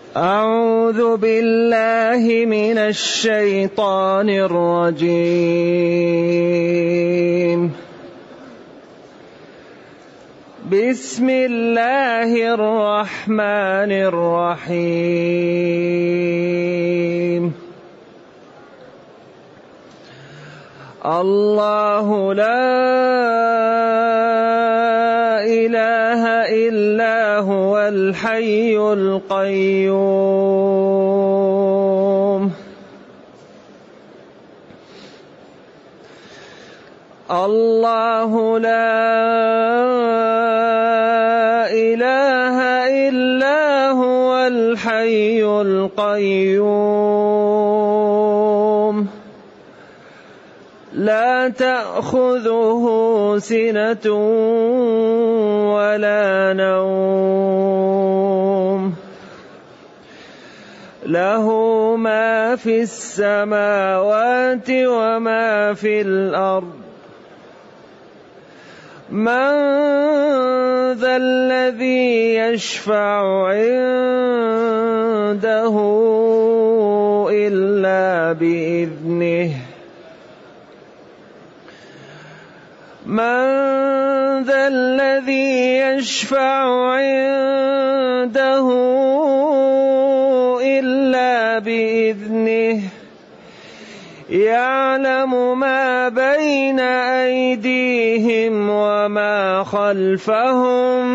أعوذ بالله من الشيطان الرجيم. بسم الله الرحمن الرحيم. الله لا إله إلا هو الحي القيوم. الله لا إله إلا هو الحي القيوم لا تأخذه سنة ولا نوم له ما في السماوات وما في الأرض. من ذا الذي يشفع عنده إلا بإذنه. من ذا الذي يشفع عنده إلا بإذنه. يعلم ما بين أيديهم وما خلفهم.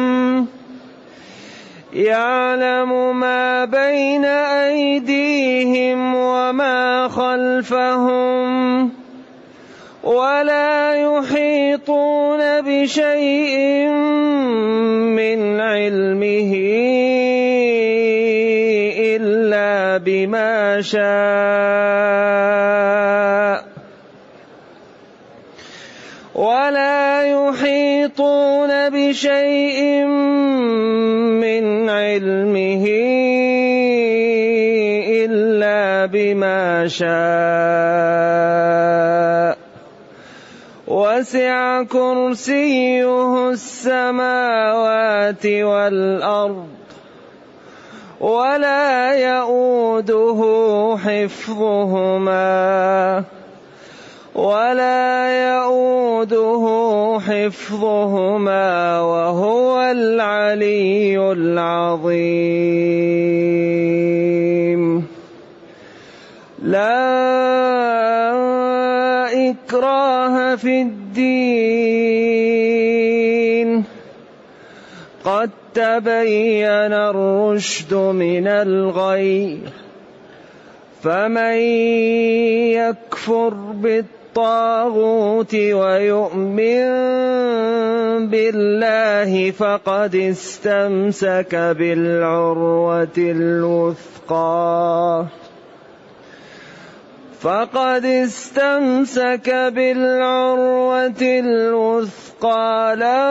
يعلم ما بين أيديهم وما خلفهم ولا يحيطون بشيء من علمه إلا بما شاء. ولا يحيطون بشيء من علمه إلا بما شاء. وسع كرسيه السماوات والأرض ولا يؤوده حفظهما وهو العلي العظيم. لا إكراه في الدين قد تبين الرشد من الغي. فمن يكفر بالطاغوت ويؤمن بالله فقد استمسك بالعروة الوثقى لا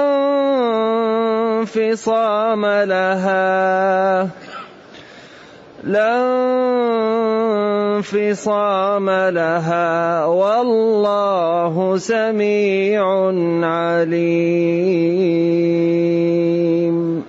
انفصام لها والله سميع عليم.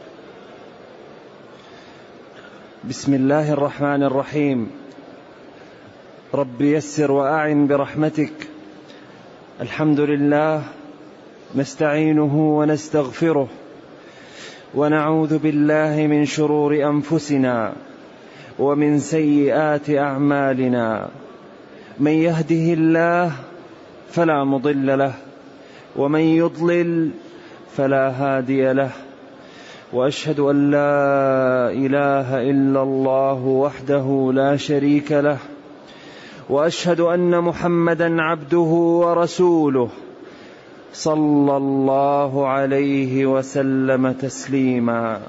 بسم الله الرحمن الرحيم. رب يسر وأعن برحمتك. الحمد لله نستعينه ونستغفره ونعوذ بالله من شرور أنفسنا ومن سيئات أعمالنا. من يهده الله فلا مضل له ومن يضلل فلا هادي له. وأشهد أن لا إله إلا الله وحده لا شريك له. وأشهد أن محمدًا عبده ورسوله صلى الله عليه وسلم تسليما.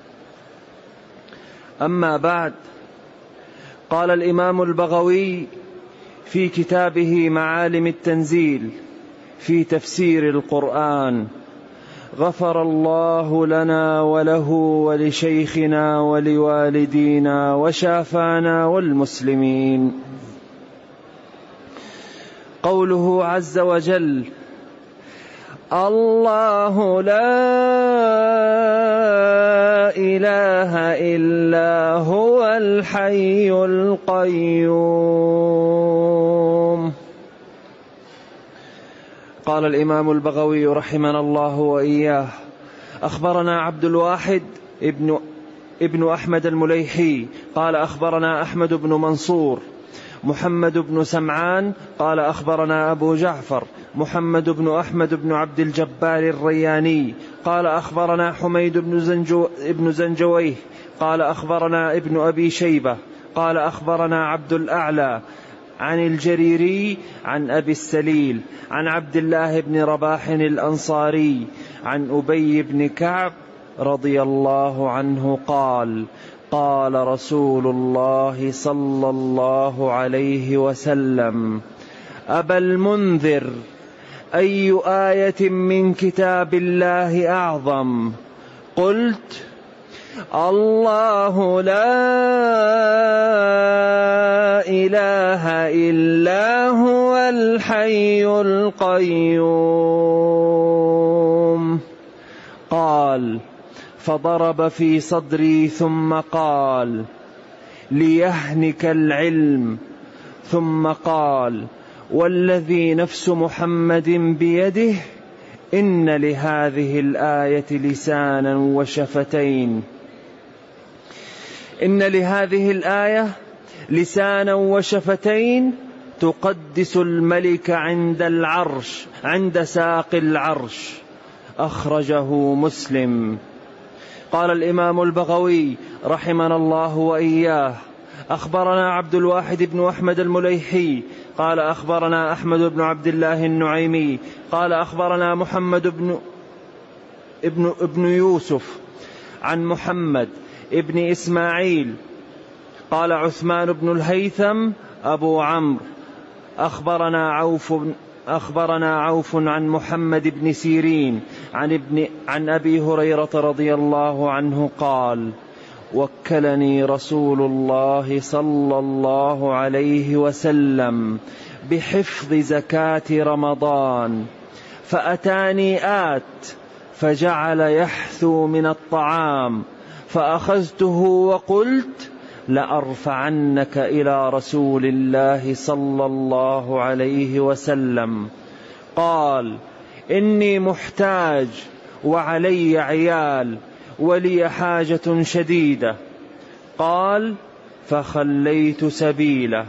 أما بعد، قال الإمام البغوي في كتابه معالم التنزيل في تفسير القرآن: غفر الله لنا وله ولشيخنا ولوالدينا وشافانا والمسلمين. قوله عز وجل: الله لا إله إلا هو الحي القيوم. قال الإمام البغوي رحمنا الله وإياه: أخبرنا عبد الواحد ابن أحمد المليحي قال أخبرنا أحمد بن منصور محمد بن سمعان قال أخبرنا أبو جعفر محمد بن أحمد بن عبد الجبار الرياني قال أخبرنا حميد بن زنجويه قال أخبرنا ابن أبي شيبة قال أخبرنا عبد الأعلى عن الجريري عن أبي السليل عن عبد الله بن رباح الأنصاري عن أبي بن كعب رضي الله عنه قال: قال رسول الله صلى الله عليه وسلم: أبا المنذر، أي آية من كتاب الله أعظم؟ قلت: الله لا إله إلا هو الحي القيوم. قال: فضرب في صدري ثم قال: ليهنك العلم. ثم قال: والذي نفس محمد بيده إن لهذه الآية لسانا وشفتين. إن لهذه الآية لسانا وشفتين تقدس الملك عند ساق العرش. أخرجه مسلم. قال الإمام البغوي رحمنا الله وإياه: أخبرنا عبد الواحد بن أحمد المليحي قال أخبرنا أحمد بن عبد الله النعيمي قال أخبرنا محمد ابن يوسف عن محمد ابن إسماعيل قال عثمان بن الهيثم أبو عمرو أخبرنا عوف عن محمد بن سيرين عن أبي هريرة رضي الله عنه قال: وكلني رسول الله صلى الله عليه وسلم بحفظ زكاة رمضان، فأتاني فجعل يحثو من الطعام، فأخذته وقلت: لأرفعنك إلى رسول الله صلى الله عليه وسلم. قال: إني محتاج وعلي عيال ولي حاجة شديدة. قال: فخليت سبيله.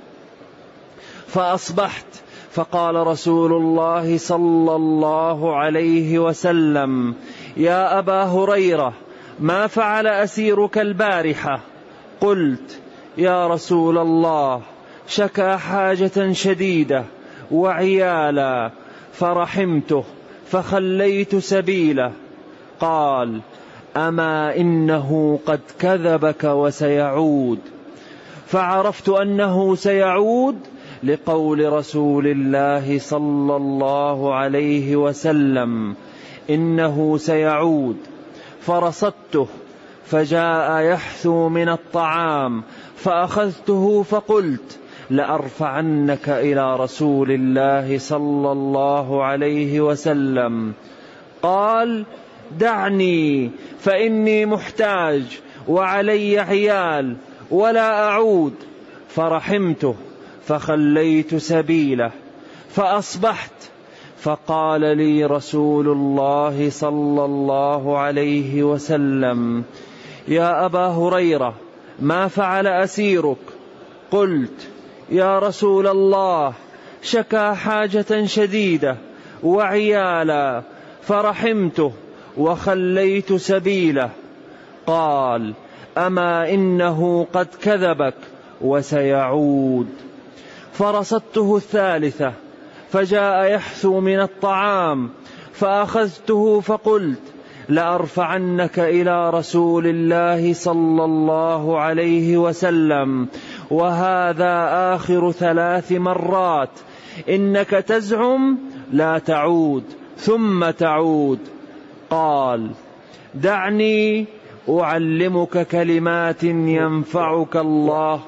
فأصبحت فقال رسول الله صلى الله عليه وسلم: يا أبا هريرة، ما فعل أسيرك البارحة؟ قلت: يا رسول الله، شكى حاجة شديدة وعيالا فرحمته فخليت سبيله. قال: أما إنه قد كذبك وسيعود. فعرفت أنه سيعود لقول رسول الله صلى الله عليه وسلم: إنه سيعود. فرصدته فجاء يحثو من الطعام، فأخذته فقلت: لأرفعنك إلى رسول الله صلى الله عليه وسلم. قال: دعني فإني محتاج وعلي عيال ولا أعود. فرحمته فخليت سبيله. فأصبحت فقال لي رسول الله صلى الله عليه وسلم: يا أبا هريرة، ما فعل أسيرك؟ قلت: يا رسول الله، شكى حاجة شديدة وعيالا فرحمته وخليت سبيله. قال: أما إنه قد كذبك وسيعود. فرصدته الثالثة فجاء يحثو من الطعام، فأخذته فقلت: لأرفعنك إلى رسول الله صلى الله عليه وسلم، وهذا آخر 3 مرات. إنك تزعم لا تعود ثم تعود. قال: دعني أعلمك كلمات ينفعك الله.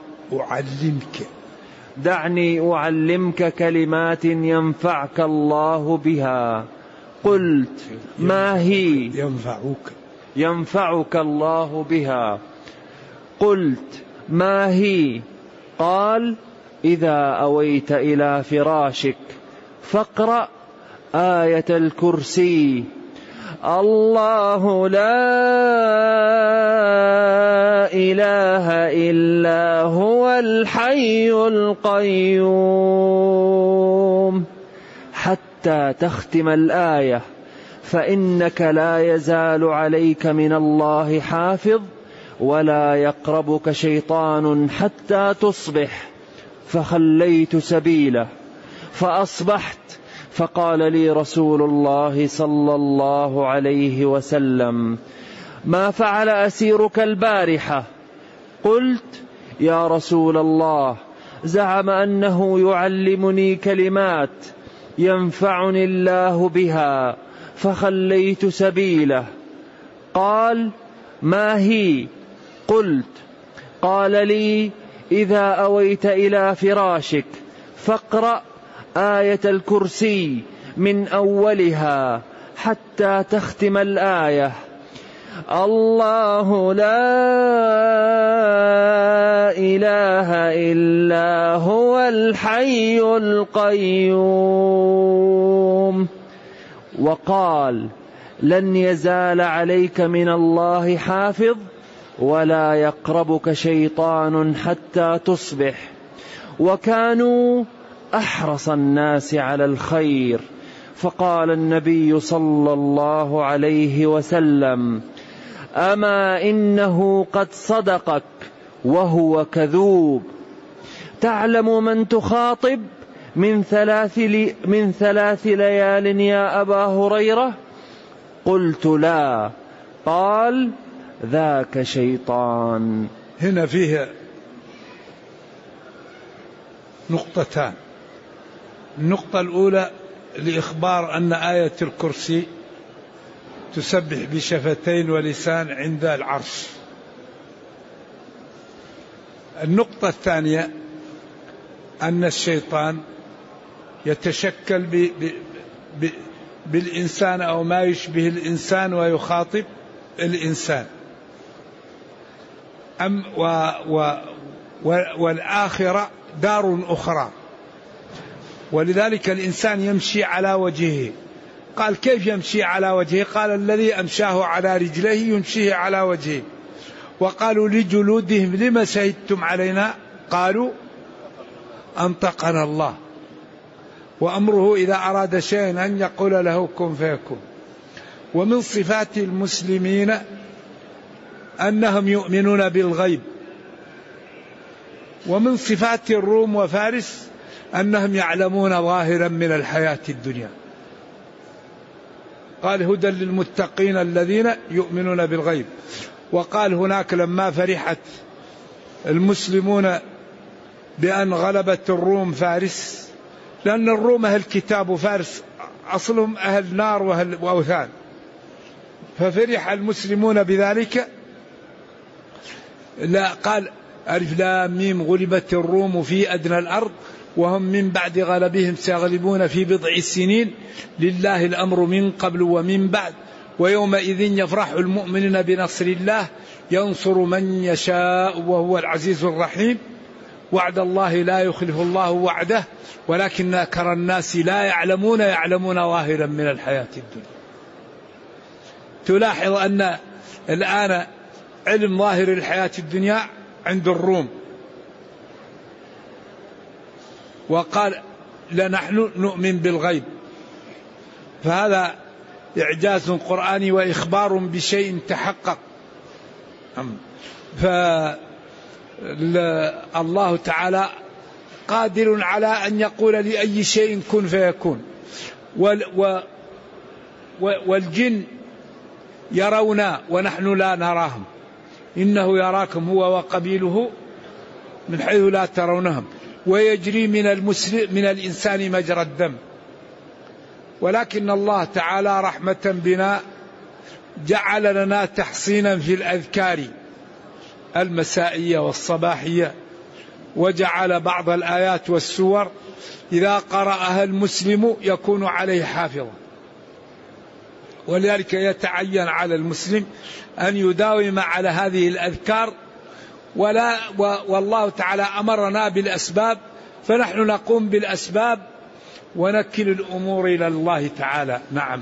دعني أعلمك كلمات ينفعك الله بها. قلت: ما هي؟ ينفعك الله بها. قلت: ما هي؟ قال: إذا أويت إلى فراشك فاقرأ آية الكرسي: الله لا إله إلا هو الحي القيوم، حتى تختم الآية، فإنك لا يزال عليك من الله حافظ ولا يقربك شيطان حتى تصبح. فخليت سبيله فأصبحت، فقال لي رسول الله صلى الله عليه وسلم: ما فعل أسيرك البارحة؟ قلت: يا رسول الله، زعم أنه يعلمني كلمات ينفعني الله بها، فخليت سبيله. قال: ما هي؟ قلت: قال لي: إذا أويت إلى فراشك فاقرأ آية الكرسي من أولها حتى تختم الآية: الله لا إله إلا هو الحي القيوم. وقال: لن يزال عليك من الله حافظ ولا يقربك شيطان حتى تصبح. وكانوا أحرص الناس على الخير، فقال النبي صلى الله عليه وسلم: أما إنه قد صدقك وهو كذوب. تعلم من تخاطب من 3 ليال يا أبا هريرة؟ قلت: لا. قال: ذاك شيطان. هنا فيه نقطتان. النقطة الأولى لإخبار أن آية الكرسي تسبح بشفتين ولسان عند العرش. النقطة الثانية أن الشيطان يتشكل بالإنسان أو ما يشبه الإنسان ويخاطب الإنسان. والآخرة دار أخرى، ولذلك الإنسان يمشي على وجهه. قال: كيف يمشي على وجهه؟ قال: الذي أمشاه على رجليه يمشيه على وجهه. وقالوا لجلودهم: لما شهدتم علينا؟ قالوا: أنطقنا الله. وأمره إذا أراد شيئا أن يقول له كن فيكون. ومن صفات المسلمين أنهم يؤمنون بالغيب. ومن صفات الروم وفارس أنهم يعلمون ظاهرا من الحياة الدنيا. قال: هدى للمتقين الذين يؤمنون بالغيب. وقال هناك لما فرحت المسلمون بأن غلبت الروم فارس، لأن الروم أهل كتاب وفارس أصلهم أهل نار وأوثان، ففرح المسلمون بذلك. لا، قال: ألف لام ميم غلبت الروم في أدنى الأرض وهم من بعد غلبهم سيغلبون في بضع سنين لله الأمر من قبل ومن بعد ويومئذ يفرح المؤمنون بنصر الله ينصر من يشاء وهو العزيز الرحيم. وعد الله لا يخلف الله وعده ولكن أكثر الناس لا يعلمون ظاهرا من الحياة الدنيا. تلاحظ أن الآن علم ظاهر الحياة الدنيا عند الروم. وقال: لنحن نؤمن بالغيب. فهذا إعجاز قرآني وإخبار بشيء تحقق. فالله تعالى قادر على أن يقول لأي شيء كن فيكون. والجن يرونا ونحن لا نراهم، إنه يراكم هو وقبيله من حيث لا ترونهم، ويجري من الإنسان مجرى الدم. ولكن الله تعالى رحمة بنا جعل لنا تحصينا في الأذكار المسائية والصباحية، وجعل بعض الآيات والسور إذا قرأها المسلم يكون عليه حافظا. ولذلك يتعين على المسلم أن يداوم على هذه الأذكار، والله تعالى أمرنا بالأسباب، فنحن نقوم بالأسباب ونكل الأمور إلى الله تعالى. نعم.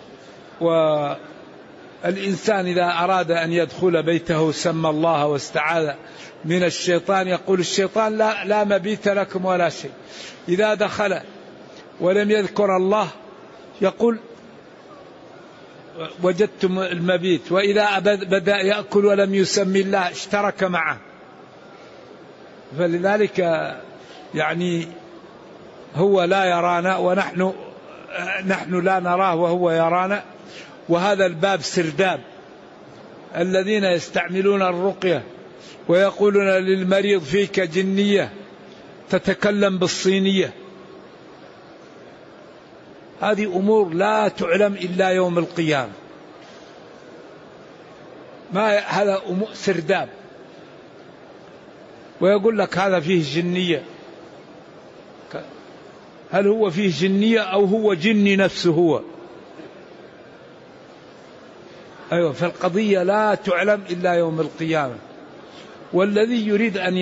والإنسان إذا أراد أن يدخل بيته سمى الله واستعاذ من الشيطان، يقول الشيطان لا مبيت لكم ولا شيء. إذا دخل ولم يذكر الله يقول وجدتم المبيت، وإذا بدأ يأكل ولم يسمي الله اشترك معه. فلذلك يعني هو لا يرانا ونحن لا نراه وهو يرانا. وهذا الباب سرداب. الذين يستعملون الرقية ويقولون للمريض فيك جنية تتكلم بالصينية، هذه أمور لا تعلم إلا يوم القيامة. هذا سرداب، ويقول لك هذا فيه جنية. هل هو فيه جنية أو هو جني نفسه هو؟ أيوة، فالقضية لا تعلم إلا يوم القيامة. والذي يريد أن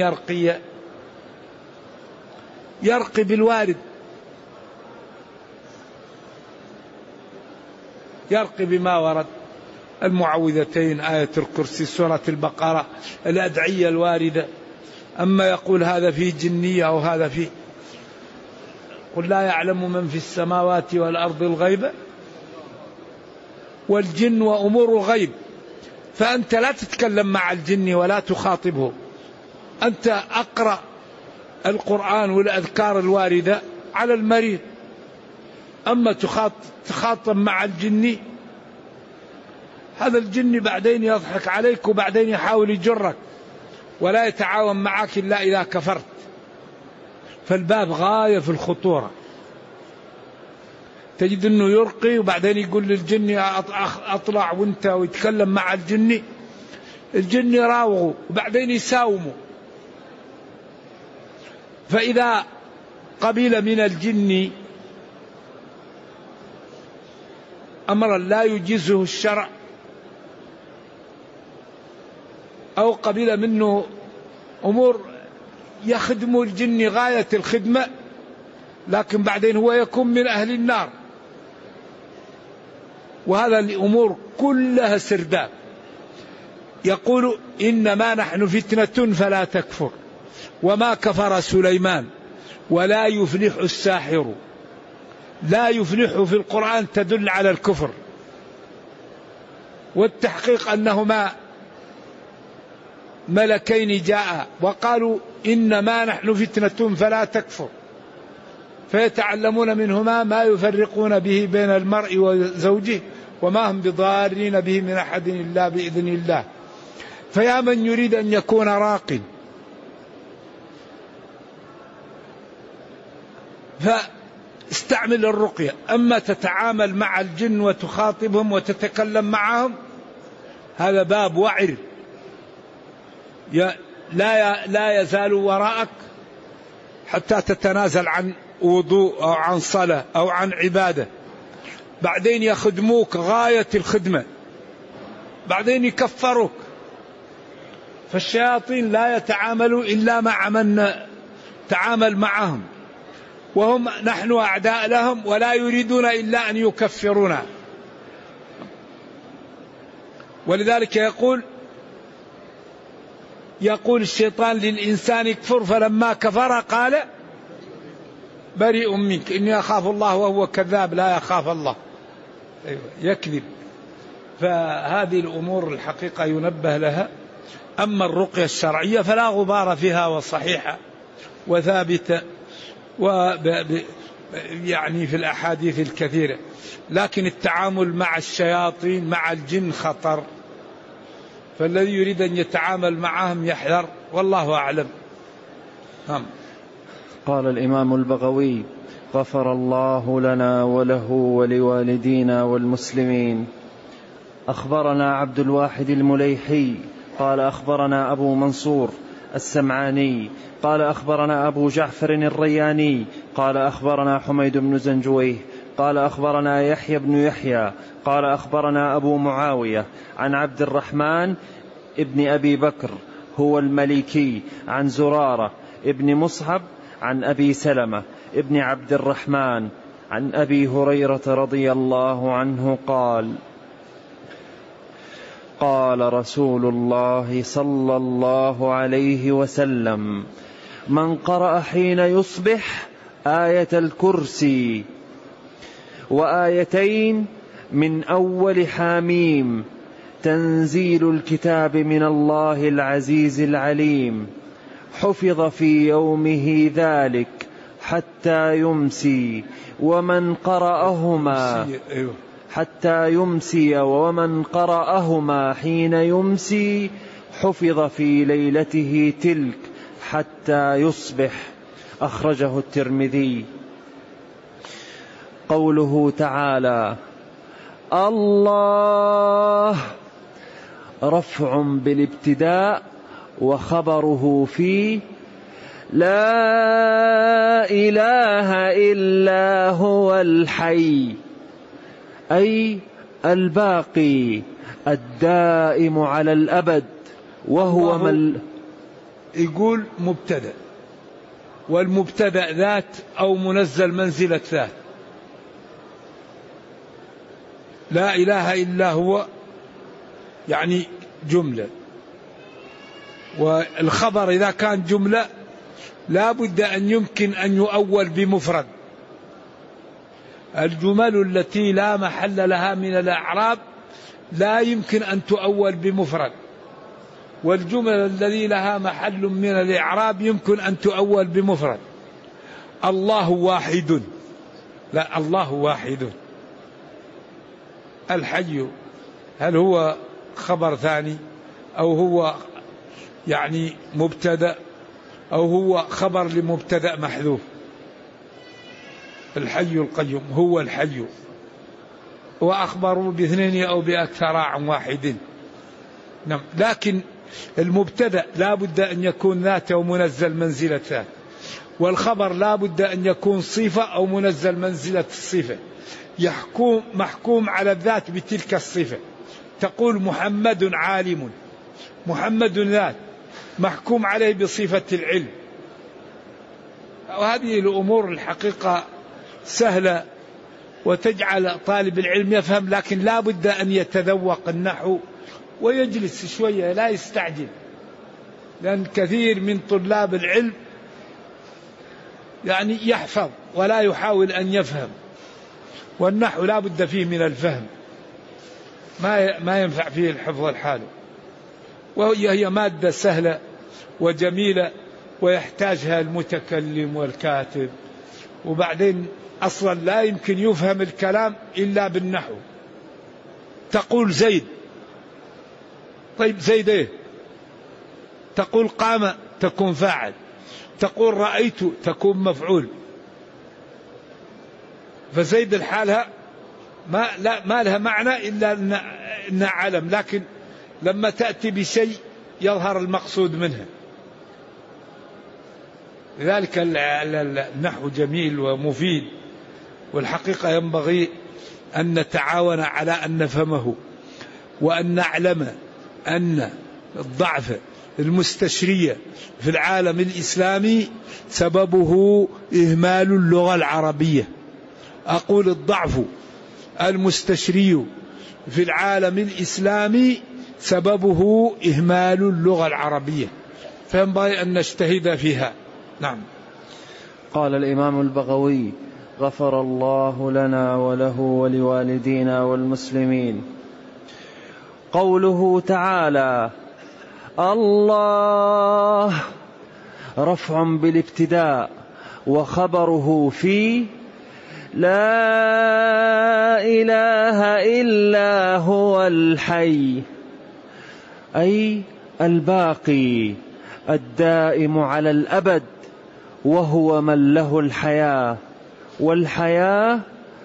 يرقي بالوارد، يرقي بما ورد، المعوذتين، آية الكرسي، سورة البقرة، الأدعية الواردة. أما يقول هذا فيه جنية أو هذا فيه، قل لا يعلم من في السماوات والأرض الغيب، والجن وأمور غيب. فأنت لا تتكلم مع الجن ولا تخاطبه، أنت أقرأ القرآن والأذكار الواردة على المريض. أما تخاطب مع الجن، هذا الجن بعدين يضحك عليك وبعدين يحاول يجرك ولا يتعاون معك إلا إذا كفرت. فالباب غاية في الخطورة. تجد أنه يرقي وبعدين يقول للجن أطلع وانت، ويتكلم مع الجن يراوغوا وبعدين يساوموا. فإذا قبل من الجن أمرا لا يجيزه الشرع، أو قبل منه أمور يخدم الجن غاية الخدمة، لكن بعدين هو يكون من أهل النار. وهذا الأمور كلها سرداب. يقول إنما نحن فتنة فلا تكفر، وما كفر سليمان ولا يفلح الساحر. لا يفلح في القرآن تدل على الكفر، والتحقيق أنهما ملكين جاء وقالوا إنما نحن فتنة فلا تكفر، فيتعلمون منهما ما يفرقون به بين المرء وزوجه، وما هم بضارين به من أحد إلا بإذن الله. فيا من يريد أن يكون راق، فاستعمل الرقية. أما تتعامل مع الجن وتخاطبهم وتتكلم معهم، هذا باب وعر لا يزال وراءك حتى تتنازل عن وضوء أو عن صلاة أو عن عبادة، بعدين يخدموك غاية الخدمة، بعدين يكفروك. فالشياطين لا يتعاملوا إلا مع من تعامل معهم، وهم نحن أعداء لهم ولا يريدون إلا أن يكفرونا. ولذلك يقول الشيطان للإنسان اكفر، فلما كفر قال بريء منك إني أخاف الله، وهو كذاب لا يخاف الله، يكذب. فهذه الأمور الحقيقة ينبه لها. أما الرقية الشرعية فلا غبار فيها، وصحيحة وثابتة يعني في الأحاديث الكثيرة. لكن التعامل مع الشياطين مع الجن خطر، فالذي يريد أن يتعامل معهم يحذر، والله أعلم. قال الإمام البغوي غفر الله لنا وله ولوالدينا والمسلمين. أخبرنا عبد الواحد المليحي قال أخبرنا أبو منصور السمعاني قال أخبرنا أبو جعفر الرياني قال أخبرنا حميد بن زنجويه قال أخبرنا يحيى بن يحيى قال أخبرنا أبو معاوية عن عبد الرحمن ابن أبي بكر هو المليكي عن زرارة ابن مصعب عن أبي سلمة ابن عبد الرحمن عن أبي هريرة رضي الله عنه قال قال رسول الله صلى الله عليه وسلم: من قرأ حين يصبح آية الكرسي وآيتين من أول حاميم تنزيل الكتاب من الله العزيز العليم حفظ في يومه ذلك حتى يمسي، ومن قرأهما حين يمسي حفظ في ليلته تلك حتى يصبح. أخرجه الترمذي. قوله تعالى: الله رفع بالابتداء وخبره فيه لا إله إلا هو الحي، أي الباقي الدائم على الأبد، وهو من يقول مبتدأ، والمبتدأ ذات أو منزل منزلة ذات. لا إله إلا هو يعني جملة، والخبر إذا كان جملة لا بد أن يمكن أن يؤول بمفرد. الجمل التي لا محل لها من الأعراب لا يمكن أن تؤول بمفرد، والجمل الذي لها محل من الإعراب يمكن أن تؤول بمفرد. الله واحد، لا، الله واحد. الحي هل هو خبر ثاني أو هو يعني مبتدأ أو هو خبر لمبتدأ محذوف؟ الحي القيوم هو الحي، وأخبروا باثنين أو بأكثر عن واحد. نعم، لكن المبتدأ لا بد أن يكون ذات أو منزل منزلة ذات، والخبر لا بد أن يكون صفة أو منزل منزلة الصفة، محكوم على الذات بتلك الصفة. تقول محمد عالم، محمد ذات محكوم عليه بصفة العلم. وهذه الأمور الحقيقة سهلة وتجعل طالب العلم يفهم، لكن لا بد أن يتذوق النحو ويجلس شوية، لا يستعجل، لأن كثير من طلاب العلم يعني يحفظ ولا يحاول أن يفهم، والنحو لا بد فيه من الفهم، ما ينفع فيه الحفظ الحال. وهي مادة سهلة وجميلة ويحتاجها المتكلم والكاتب، وبعدين أصلا لا يمكن يفهم الكلام إلا بالنحو. تقول زيد، طيب زيد إيه؟ تقول قام تكون فاعل، تقول رأيت تكون مفعول. فزيد الحالها ما لها معنى إلا أن علم، لكن لما تأتي بشيء يظهر المقصود منها. لذلك النحو جميل ومفيد، والحقيقة ينبغي أن نتعاون على أن نفهمه، وأن نعلم أن الضعف المستشري في العالم الإسلامي سببه إهمال اللغة العربية. أقول الضعف المستشري في العالم الإسلامي سببه إهمال اللغة العربية، فينبغي أن نجتهد فيها. نعم. قال الإمام البغوي: غفر الله لنا وله ولوالدينا والمسلمين. قوله تعالى: الله رفع بالابتداء وخبره فيه لا إله إلا هو الحي، أي الباقي الدائم على الأبد، وهو من له الحياة، والحياة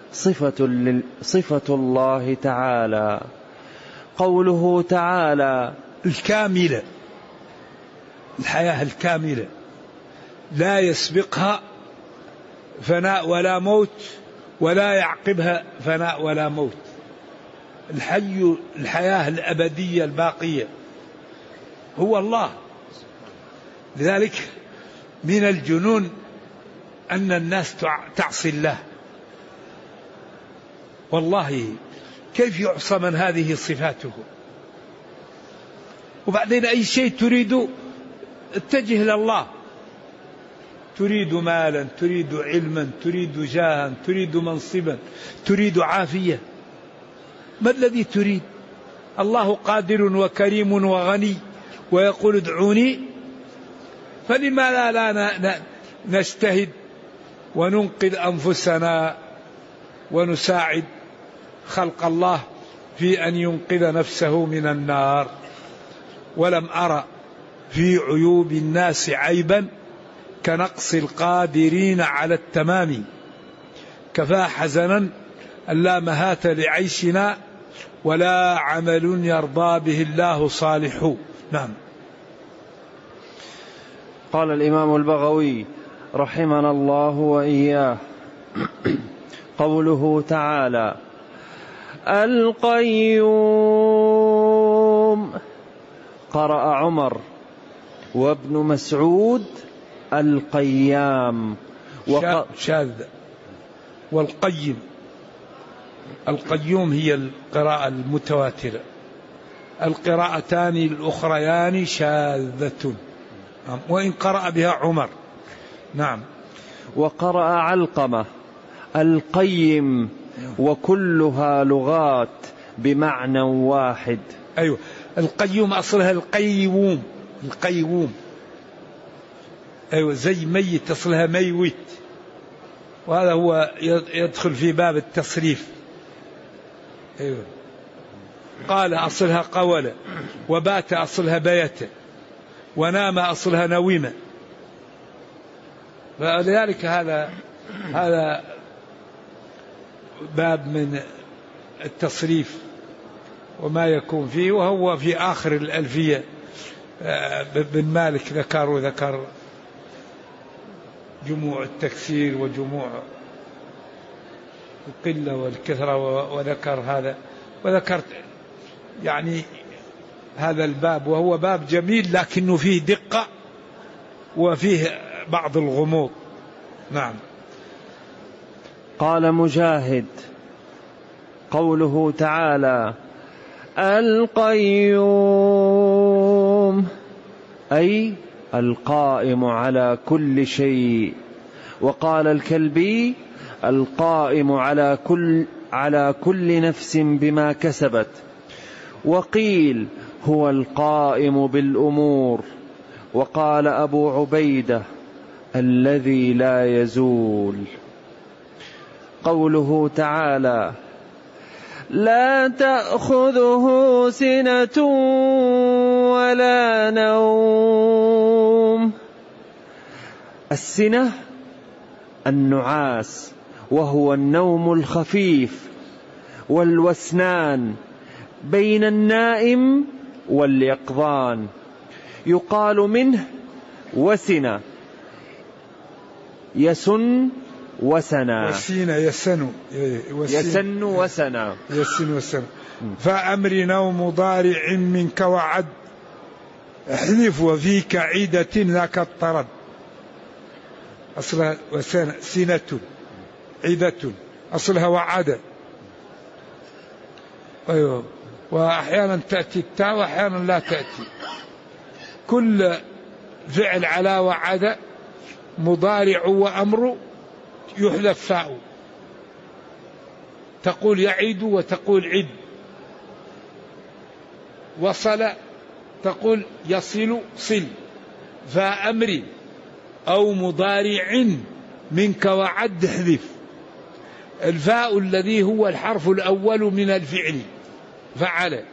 صفة الله تعالى. قوله تعالى: الكاملة، الحياة الكاملة لا يسبقها فناء ولا موت ولا يعقبها فناء ولا موت، الحي الحياة الأبدية الباقية هو الله. لذلك من الجنون أن الناس تعصي الله. والله كيف يعصى من هذه صفاته؟ وبعدين أي شيء تريد اتجه إلى الله، تريد مالا، تريد علما، تريد جاها، تريد منصبا، تريد عافية، ما الذي تريد؟ الله قادر وكريم وغني ويقول ادعوني، فلما لا نجتهد وننقذ أنفسنا ونساعد خلق الله في أن ينقذ نفسه من النار. ولم أرى في عيوب الناس عيبا كنقص القادرين على التمام، كفى حزنا ألا مهاة لعيشنا ولا عمل يرضى به الله صالح. نعم. قال الإمام البغوي رحمنا الله وإياه: قوله تعالى: القيوم، قرأ عمر وابن مسعود القيام شاذ. والقيم، القيوم هي القراءة المتواترة، القراءتان الأخريان شاذة وإن قرأ بها عمر. نعم. وقرأ علقمة القيم، وكلها لغات بمعنى واحد. أيوة، القيوم أصلها القيوم، القيوم. أيوة، زي ميت أصلها ميوت، وهذا هو يدخل في باب التصريف. أيوة. قال أصلها قول، وبات أصلها بيت، ونام أصلها نويمة. فلذلك هذا باب من التصريف وما يكون فيه، وهو في آخر الألفية بن مالك ذكر جموع التكسير وجموع القلة والكثرة، وذكر هذا، وذكرت يعني هذا الباب، وهو باب جميل لكنه فيه دقة وفيه بعض الغموض. نعم. قال مجاهد: قوله تعالى القيوم أي القائم على كل شيء. وقال الكلبي: القائم على كل نفس بما كسبت. وقيل: هو القائم بالأمور. وقال أبو عبيدة: الذي لا يزول. قوله تعالى: لا تأخذه سنة ولا نوم. السنة النعاس، وهو النوم الخفيف، والوسنان بين النائم واليقظان. يقال منه وسن، يسن وسنا، يسن وسنا، يسن وسنا. فأمر نوم ضارع منك وعد، احذف وفيك عيدة لك الطرد. أصلها سنة، عيدة أصلها وعد. أيوه. وأحيانا تأتي التاء وأحيانا لا تأتي. كل فعل على وعد مضارع وأمر يحذف فاء، تقول يعيد وتقول عد. وصل تقول يصل صل. فأمر أو مضارع منك وعد احذف الفاء الذي هو الحرف الأول من الفعل فعل.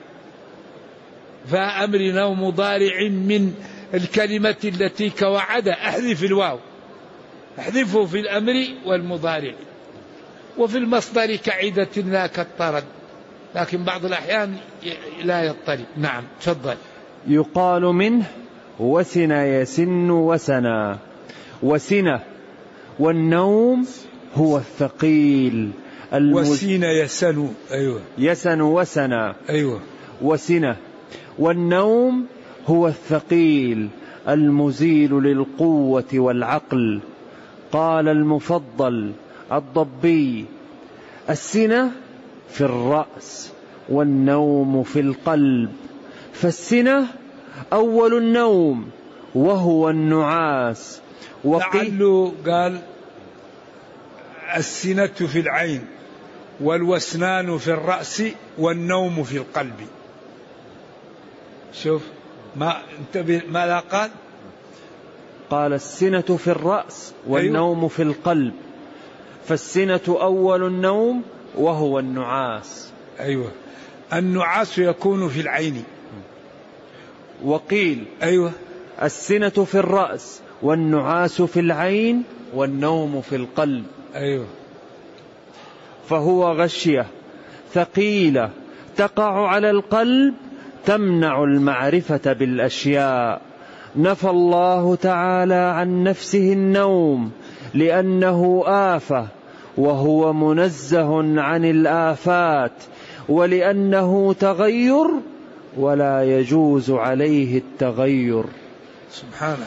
فأمر أو مضارع من الكلمة التي كوعد احذف الواو، احذفه في الأمر والمضارع. وفي المصدر كعدة لا كالطرد، لكن بعض الأحيان لا يضطرب. نعم تفضل. يقال منه وسن يسن وسنا. وسنة والنوم هو الثقيل وسين يسن. أيوة. يسن وسنا. أيوة. وسنة. والنوم هو الثقيل المزيل للقوة والعقل. قال المفضل الضبي: السنة في الرأس والنوم في القلب، فالسنة أول النوم وهو النعاس. لعله قال السنة في العين والوسنان في الرأس والنوم في القلب. شوف ما انتبه ماذا قال؟ قال السنة في الرأس والنوم أيوه. في القلب، فالسنة أول النوم وهو النعاس. أيوة. النعاس يكون في العين. وقيل أيوة السنة في الرأس والنعاس في العين والنوم في القلب. أيوة. فهو غشية ثقيلة تقع على القلب تمنع المعرفة بالأشياء. نفى الله تعالى عن نفسه النوم لأنه آفة، وهو منزه عن الآفات، ولأنه تغير ولا يجوز عليه التغير. سبحانه.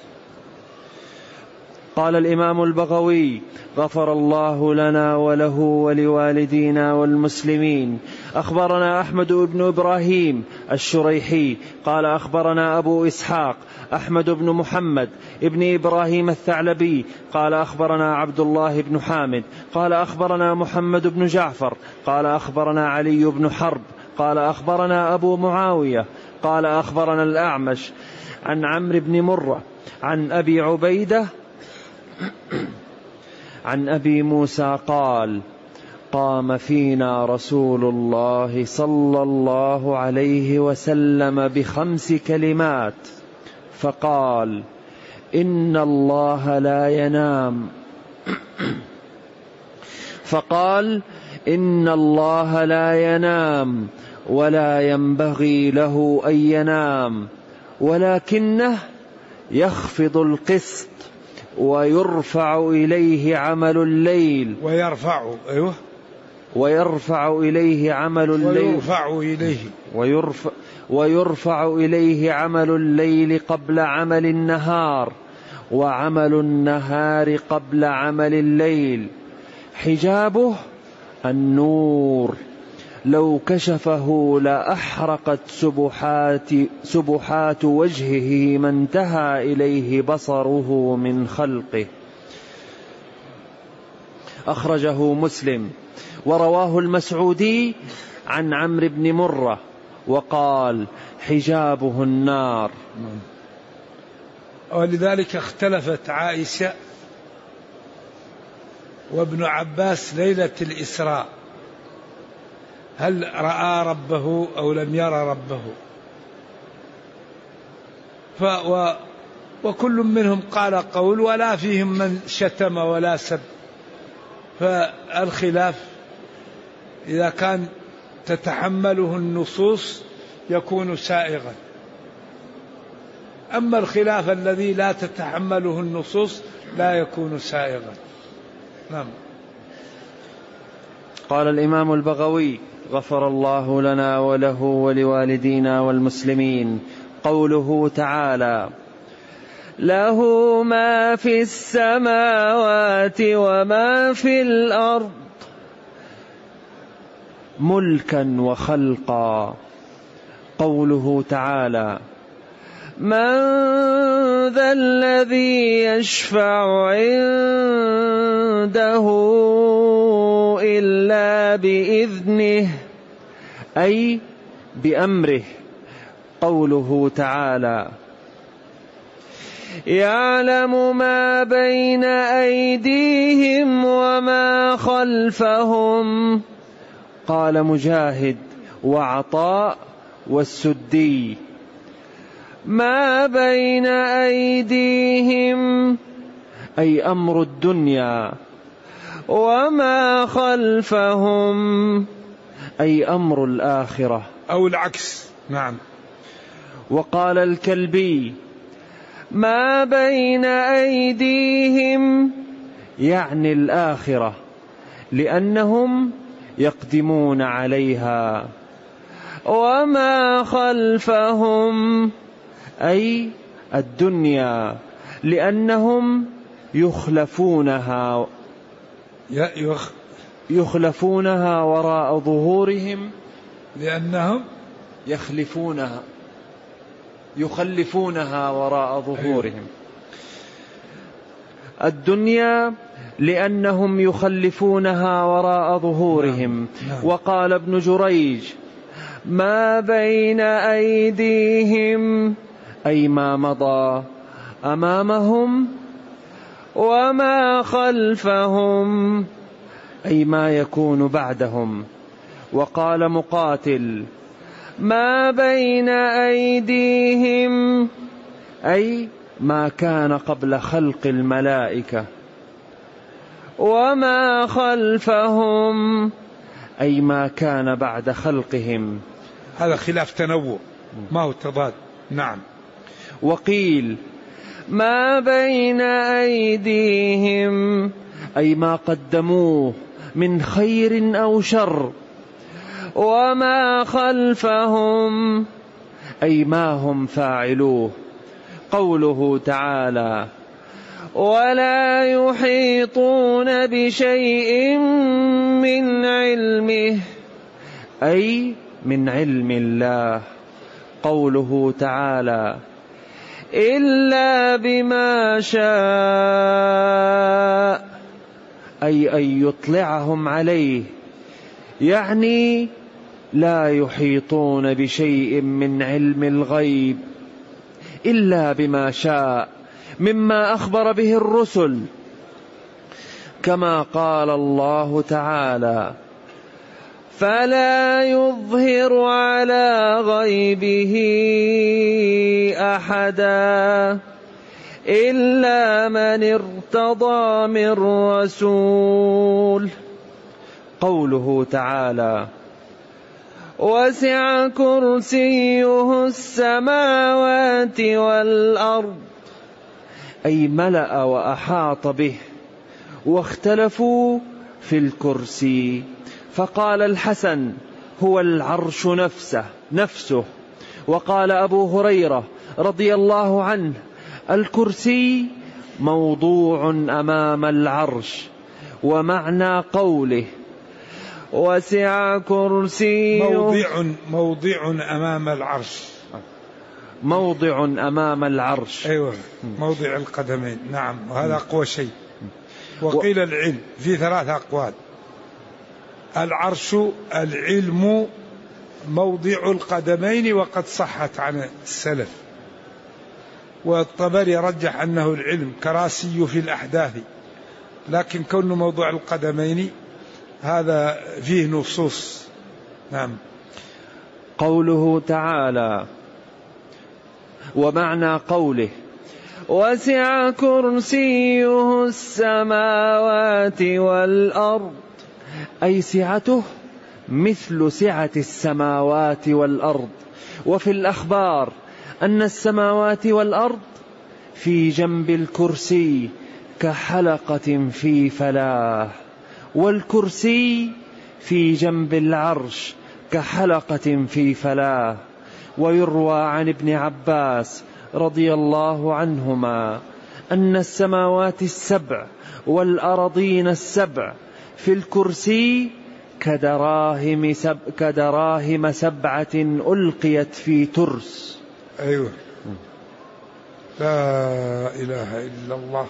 قال الإمام البغوي: غفر الله لنا وله ولوالدينا والمسلمين. أخبرنا أحمد بن إبراهيم الشريحي قال أخبرنا أبو إسحاق أحمد بن محمد ابن إبراهيم الثعلبي قال أخبرنا عبد الله بن حامد قال أخبرنا محمد بن جعفر قال أخبرنا علي بن حرب قال أخبرنا أبو معاوية قال أخبرنا الأعمش عن عمرو بن مرة عن أبي عبيدة عن أبي موسى قال: قام فينا رسول الله صلى الله عليه وسلم ب5 كلمات فقال: إن الله لا ينام. فقال: إن الله لا ينام ولا ينبغي له أن ينام، ولكنه يخفض القسط ويرفع إليه عمل الليل. ويرفع إليه عمل الليل. ويرفع إليه عمل الليل قبل عمل النهار، وعمل النهار قبل عمل الليل. حجابه النور، لو كشفه لأحرقت سبحات وجهه ما انتهى إليه بصره من خلقه. أخرجه مسلم. ورواه المسعودي عن عمرو بن مرة وقال: حجابه النار. ولذلك اختلفت عائشة وابن عباس ليلة الإسراء، هل رأى ربه أو لم يرى ربه؟ وكل منهم قال قول، ولا فيهم من شتم ولا سب. فالخلاف إذا كان تتحمله النصوص يكون سائغا، أما الخلاف الذي لا تتحمله النصوص لا يكون سائغا. نعم. قال الإمام البغوي: غفر الله لنا وله ولوالدينا والمسلمين. قوله تعالى: له ما في السماوات وما في الأرض ملكا وخلقا. قوله تعالى: من ذا الذي يشفع عنده إلا بإذنه، أي بأمره. قوله تعالى: يعلم ما بين أيديهم وما خلفهم. قال مجاهد وعطاء والسدي: ما بين أيديهم أي أمر الدنيا، وما خلفهم أي أمر الآخرة، أو العكس. نعم. وقال الكلبي: ما بين أيديهم يعني الآخرة، لأنهم يقدمون عليها. وما خلفهم أي الدنيا، لأنهم يخلفونها وراء ظهورهم، لأنهم يخلفونها وراء ظهورهم. الدنيا لأنهم يخلفونها وراء ظهورهم. وقال ابن جريج: ما بين أيديهم أي ما مضى أمامهم، وما خلفهم أي ما يكون بعدهم. وقال مقاتل: ما بين أيديهم أي ما كان قبل خلق الملائكة، وما خلفهم أي ما كان بعد خلقهم. هذا خلاف تنوع، ما هو تضاد. نعم. وقيل: ما بين أيديهم أي ما قدموه من خير أو شر، وما خلفهم أي ما هم فاعلوه. قوله تعالى: ولا يحيطون بشيء من علمه أي من علم الله. قوله تعالى: إلا بما شاء أي أن يطلعهم عليه، يعني لا يحيطون بشيء من علم الغيب إلا بما شاء مما أخبر به الرسل، كما قال الله تعالى: فلا يظهر على غيبه أحدا إلا من ارتضى من رسول. قوله تعالى: وسع كرسيه السماوات والأرض أي ملأ وأحاط به. واختلفوا في الكرسي، فقال الحسن: هو العرش نفسه. وقال أبو هريرة رضي الله عنه: الكرسي موضوع أمام العرش. ومعنى قوله وسع كرسيه موضع أمام العرش، موضع أمام العرش، أيوة، موضع القدمين. نعم، وهذا أقوى شيء. وقيل العلم في 3 أقوال: العلم موضع القدمين، وقد صحت عن السلف. والطبري رجح أنه العلم كراسي في الأحداث، لكن كونه موضوع القدمين هذا فيه نصوص. نعم. قوله تعالى: ومعنى قوله وسع كرسيه السماوات والأرض أي سعته مثل سعة السماوات والأرض. وفي الأخبار أن السماوات والأرض في جنب الكرسي كحلقة في فلاة، والكرسي في جنب العرش كحلقة في فلاة. ويروى عن ابن عباس رضي الله عنهما أن السماوات 7 والأرضين 7 في الكرسي كدراهم 7 ألقيت في ترس. أيوة، لا إله إلا الله.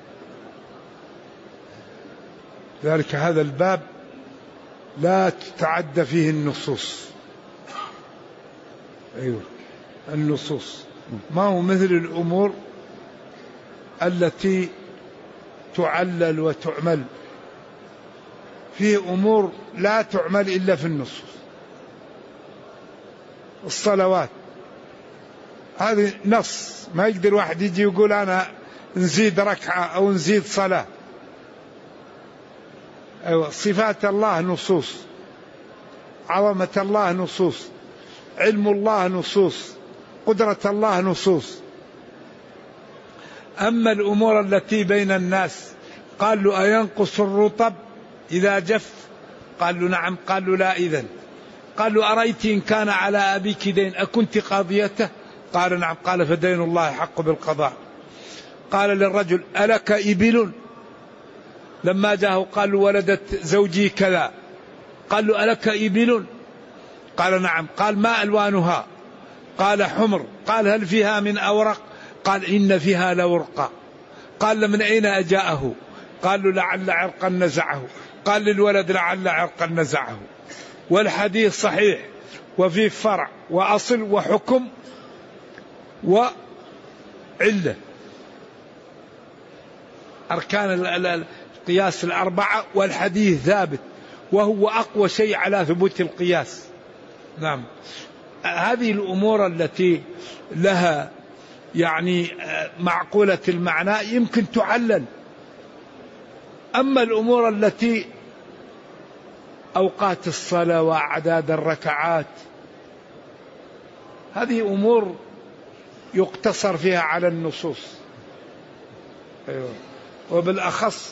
ذلك هذا الباب لا تتعدى فيه النصوص. أيوة، النصوص ما هو مثل الأمور التي تعلل وتعمل. فيه أمور لا تعمل إلا في النصوص. الصلوات هذه نص، ما يقدر واحد يجي يقول أنا نزيد ركعة أو نزيد صلاة. أيوة، صفات الله نصوص، عظمة الله نصوص، علم الله نصوص، قدرة الله نصوص. أما الأمور التي بين الناس قال له أينقص الرطب إذا جف؟ قال له نعم. قال له لا إذن. قال له أرأيت إن كان على أبيك دين أكنت قاضيته؟ قال نعم. قال فدين الله حق بالقضاء. قال للرجل ألك إبل؟ لما جاءه قال له ولدت زوجي كذا. قال له ألك إبل؟ قال نعم. قال ما ألوانها؟ قال حمر. قال هل فيها من أورق؟ قال إن فيها لورقا. قال من أين أجاءه؟ قال له لعل عرقا نزعه. قال للولد لعل عرقا نزعه. والحديث صحيح وفي فرع وأصل وحكم وعلة. أركان القياس الأربعة، والحديث ثابت وهو أقوى شيء على ثبوت القياس. نعم. هذه الأمور التي لها يعني معقولة المعنى يمكن تعلل. أما الأمور التي أوقات الصلاة وأعداد الركعات هذه أمور يقتصر فيها على النصوص. أيوة. وبالأخص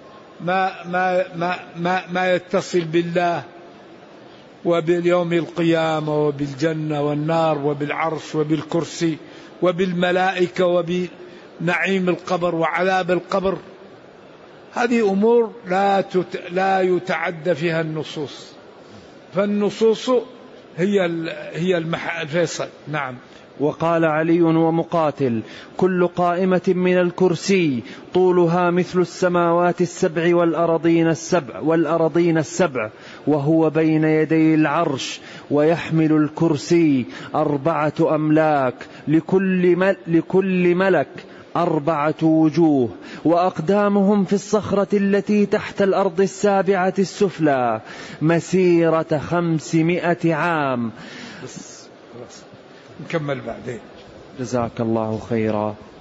ما يتصل بالله وباليوم القيامة وبالجنة والنار وبالعرش وبالكرسي وبالملائكة وبنعيم القبر وعذاب القبر، هذه أمور لا يتعدى فيها النصوص، فالنصوص هي الفيصل. نعم. وقال علي ومقاتل: كل قائمة من الكرسي طولها مثل السماوات السبع والأرضين السبع وهو بين يدي العرش، ويحمل الكرسي 4 أملاك، لكل ملك 4 وجوه، وأقدامهم في الصخرة التي تحت الأرض السابعة السفلى مسيرة 500 عام. نكمل بعدين. جزاك الله خيرا.